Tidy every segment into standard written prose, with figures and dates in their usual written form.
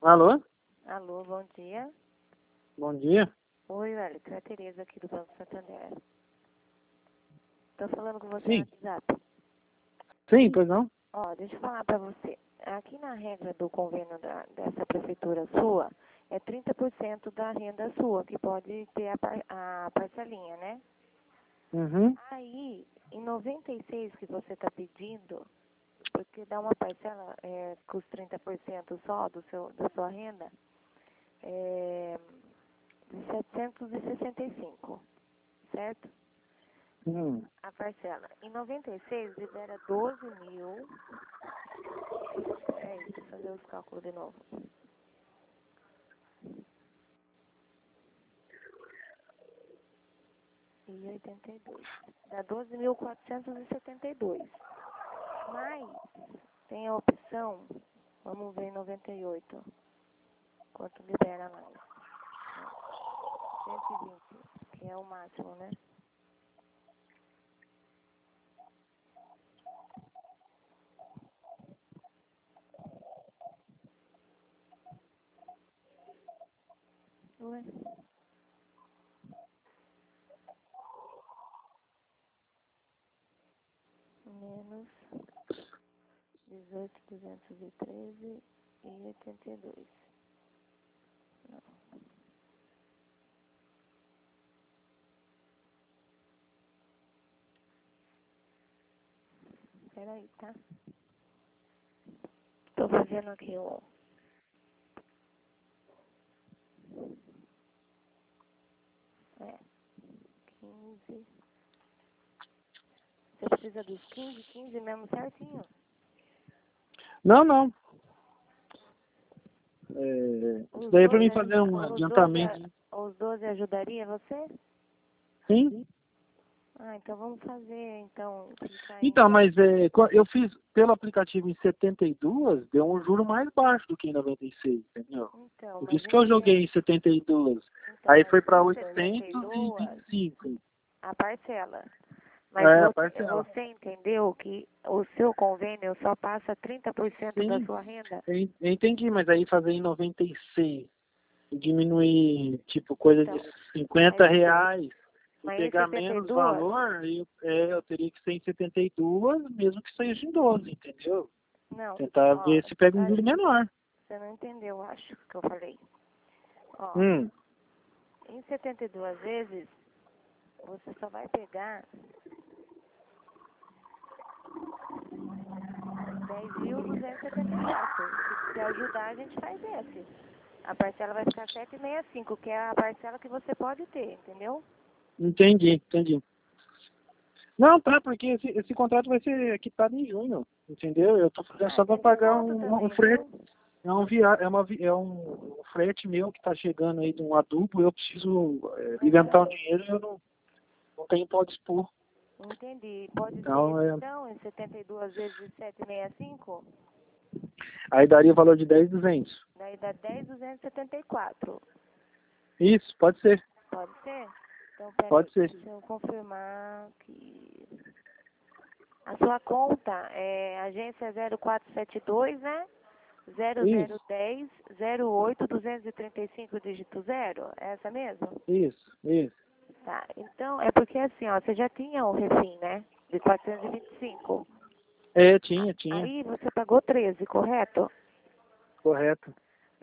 Alô? Alô, bom dia. Bom dia. Oi, olha, aqui é a Tereza aqui do Banco Santander. Tô falando com você no Sim. WhatsApp. Sim, pois não? Ó, deixa eu falar pra você. Aqui na regra do convênio dessa prefeitura sua, é 30% da renda sua, que pode ter a parcelinha, né? Uhum. Aí, em 96 que você tá pedindo, porque dá uma parcela com os 30% só da sua renda, de 765, certo? Hum. A parcela. Em 96 libera 12 mil. Peraí, deixa eu fazer os cálculos de novo. E 82. Dá 12.472. Mas tem a opção, vamos ver em 98. Quanto libera mais? 120, que é o máximo, né? Ué? Menos 18.213 e 82. Não. Peraí, tá? Tô fazendo aqui o... É, 15. Você precisa dos 15 mesmo certinho? Não, não. Isso daí é pra mim fazer um adiantamento. Os 12 ajudaria você? Sim. Ah, então vamos fazer, então, clicar Então, em... mas eu fiz pelo aplicativo em 72, deu um juro mais baixo do que em 96, entendeu? Então, Por mas isso que eu joguei em 72. Aí foi para em 72, 825. a parcela. Mas É, a parcela. você entendeu que o seu convênio só passa 30% da Sim, sua renda? eu entendi, mas aí fazer em 96 e diminuir, tipo, coisa de Então, R$ 50 e mas em pegar menos 72, valor, eu teria que ser em 72, mesmo que seja em 12, entendeu? não, Tentar ó, ver se pega um juro menor. você não entendeu, acho que eu falei. Ó, Hum. em 72 vezes, você só vai pegar 10.274. Se ajudar, a gente faz esse. A parcela vai ficar 765, que é a parcela que você pode ter, entendeu? Entendi. Não, tá, porque esse contrato vai ser quitado em junho, entendeu? Eu tô fazendo só para Tem pagar desconto um também, frete. viu? É um frete meu que está chegando aí de um adubo, eu preciso Aham. inventar um dinheiro e eu não tenho para dispor. Entendi. Pode ser Então, esse, então, em 72 vezes 765? aí daria o valor de 10.200. Daí dá 10.274. Isso, pode ser. Pode ser? Então, peraí, Pode ser. deixa eu confirmar que... A sua conta é agência 0472, né? Isso, 0010 08 235 dígito 0. É essa mesmo? isso. Tá. Então, é porque assim, ó, você já tinha o refim, né? De 425. É, tinha. Aí você pagou 13, correto? Correto.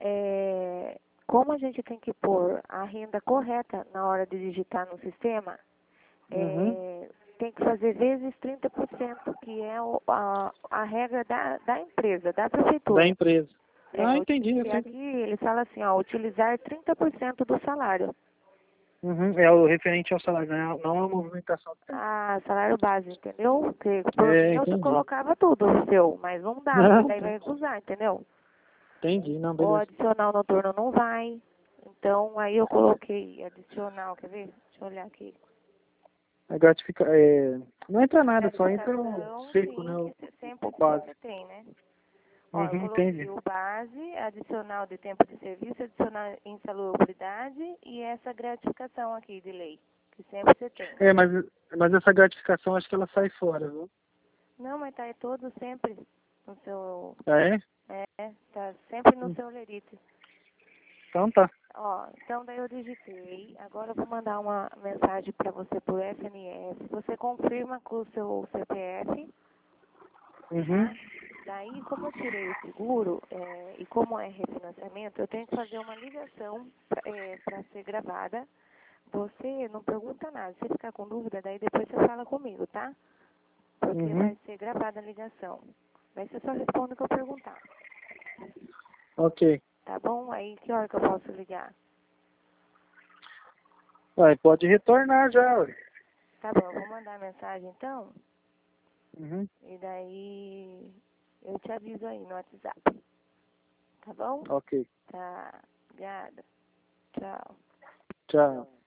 Como a gente tem que pôr a renda correta na hora de digitar no sistema, Uhum. tem que fazer vezes 30%, que é a regra da empresa, da Da prefeitura. empresa. Ah, entendi. Eu Que sempre... aqui eles falam assim, ó, utilizar 30% do salário. Uhum. É o referente ao salário, não a movimentação que tem. Ah, salário base, entendeu? Porque por mim É, eu já entendi. colocava tudo o seu, mas não dá, porque Não, daí vai recusar, entendeu? entendi. Não, O beleza. adicional noturno não vai. Então aí eu coloquei adicional, quer ver? Deixa eu olhar aqui. A não entra nada, só entra o Gratificação, seco, né? sim, que O sempre base. você tem, né? Ó, eu Uhum, coloquei entendi. o base, adicional de tempo de serviço, adicional insalubridade e essa gratificação aqui de lei, que sempre você tem. É, mas essa gratificação acho que ela sai fora, viu? Não, mas tá aí todo sempre no seu... Ah, é? Tá sempre no seu lerite. Então tá. Ó, então daí eu digitei. Agora eu vou mandar uma mensagem para você por SMS. Você confirma com o seu CPF, Uhum. tá? Daí, como eu tirei o seguro e como é refinanciamento, eu tenho que fazer uma ligação para ser gravada. Você não pergunta nada. Se ficar com dúvida, daí depois você fala comigo, tá? Porque vai ser gravada a ligação. Daí você só responde o que eu perguntar. Ok. Tá bom? Aí que hora que eu posso ligar? Ué, pode retornar já, ué. Tá bom, eu vou mandar a mensagem então. Uhum. E daí eu te aviso aí no WhatsApp. Tá bom? Ok. Tá. Obrigada. Tchau. Tchau.